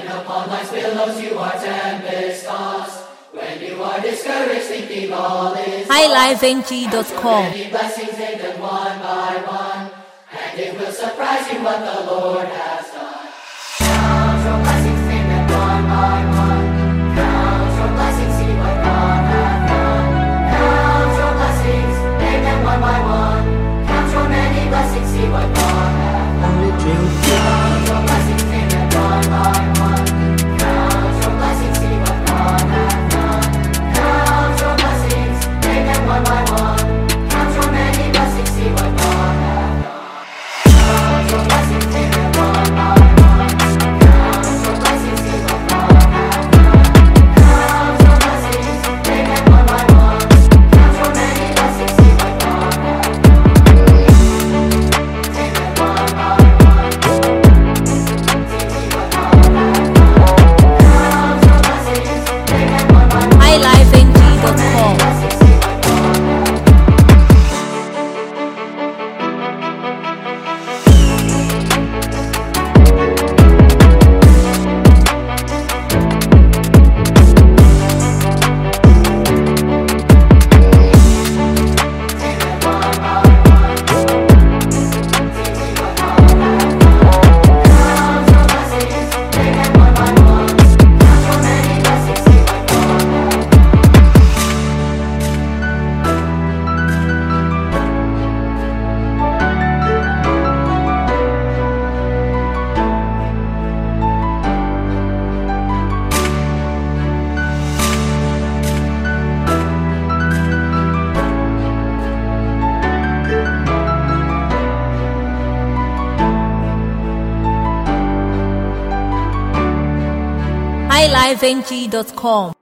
When upon life's billows you are tempest-tossed, when you are discouraged thinking all is lost, highlifeng.com. many blessings in them one by one, and it will surprise you what the Lord has done. Count your blessings in them one by one. Count your blessings, see what God hath done. Count your blessings, name them one by one. Count your many blessings, see what God hath done. Count your blessings in them one by one. Count your blessings, see what God hath done. Count your blessings, name them one by one. Count your many blessings, see what God hath done. Count your blessings in them one by one. Count your blessings, see what God hath done. Count your blessings, name them one by one. Count your many blessings, see what God hath done. Name them one by one. See what God hath done. Count your blessings, name them one by one. highlifeng.com. Blessings, see what God hath done. highlifeng.com.